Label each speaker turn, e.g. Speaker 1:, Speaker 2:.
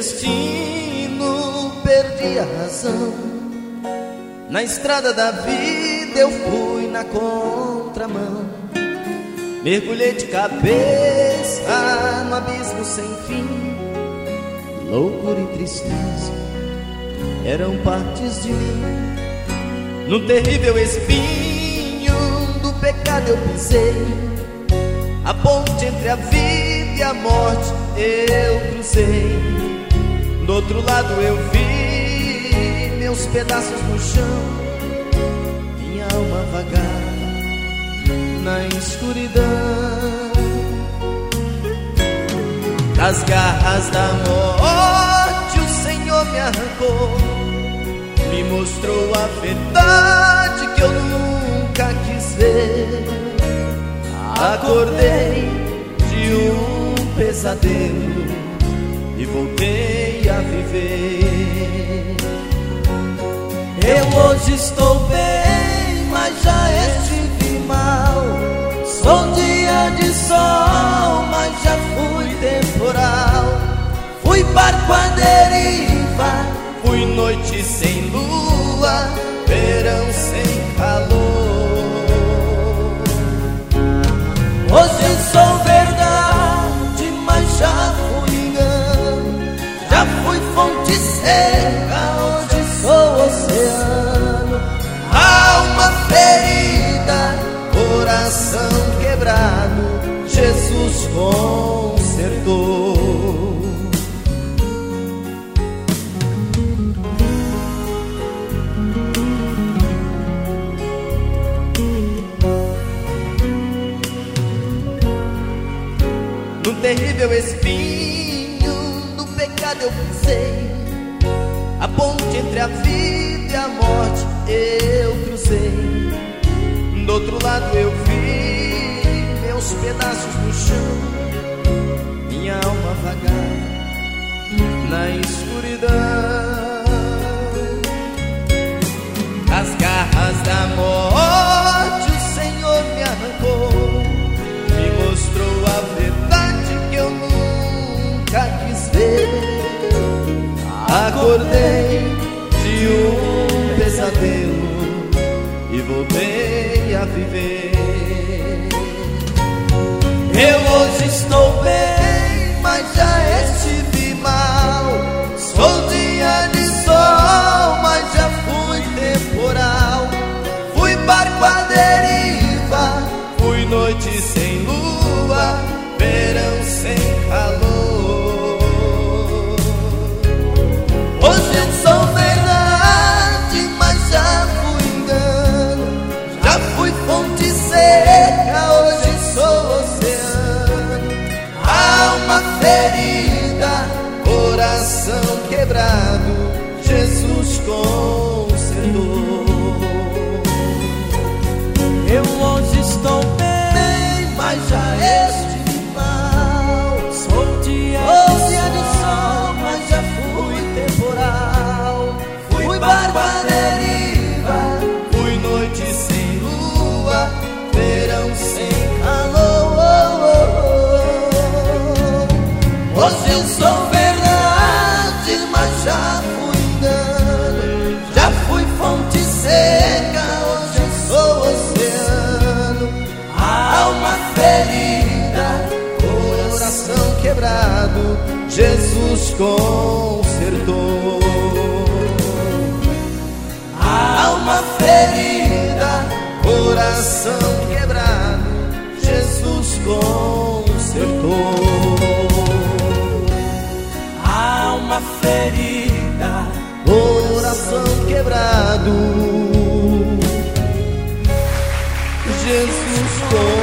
Speaker 1: destino perdi a razão. Na estrada da vida eu fui na contramão. Mergulhei de cabeça no abismo sem fim. Loucura e tristeza eram partes de mim. No terrível espinho do pecado eu pisei. A ponte entre a vida e a morte eu cruzei. Do outro lado eu vi meus pedaços no chão. Minha alma vagar na escuridão. Das garras da morte o Senhor me arrancou. Me mostrou a verdade que eu nunca quis ver. Acordei de um pesadelo e voltei a viver. Eu hoje estou bem, mas já estive mal. Sou dia de sol, mas já fui temporal. Fui barco à deriva, fui noite sem lua, verão sem calor. Hoje sou verdade, mas já fui engano. Já fui fonte seca, hoje sou oceano. Alma ferida, coração quebrado, Jesus consertou. No terrível espinho do pecado eu pisei. A ponte entre a vida e a morte eu cruzei. Do outro lado eu vi meus pedaços no chão. Minha alma vagar na escuridão. Das garras da morte o Senhor me arrancou. Me mostrou a verdade que eu nunca quis ver. Acordei de um pesadelo e voltei a viver. Eu hoje estou bem, mas já estive mal. Sou dia de sol, mas já fui temporal. Fui barco à deriva, fui noite sem lua, verão sem calor. Hoje eu sou verdade, mas já fui engano. Já fui fonte seca, hoje sou oceano. Alma ferida, coração quebrado, Jesus consertou. Eu hoje estou bem, mas já estive mal. Sou dia de sol, mas já fui temporal. Fui barco à deriva, fui noite sem lua, verão sem calor. Hoje eu sou verdade, mas já fui engano. Já fui fonte seca, hoje eu sou oceano. Alma ferida, coração quebrado, Jesus consertou. Alma ferida, coração quebrado, Jesus consertou. Alma ferida, coração quebrado, Jesus consertou.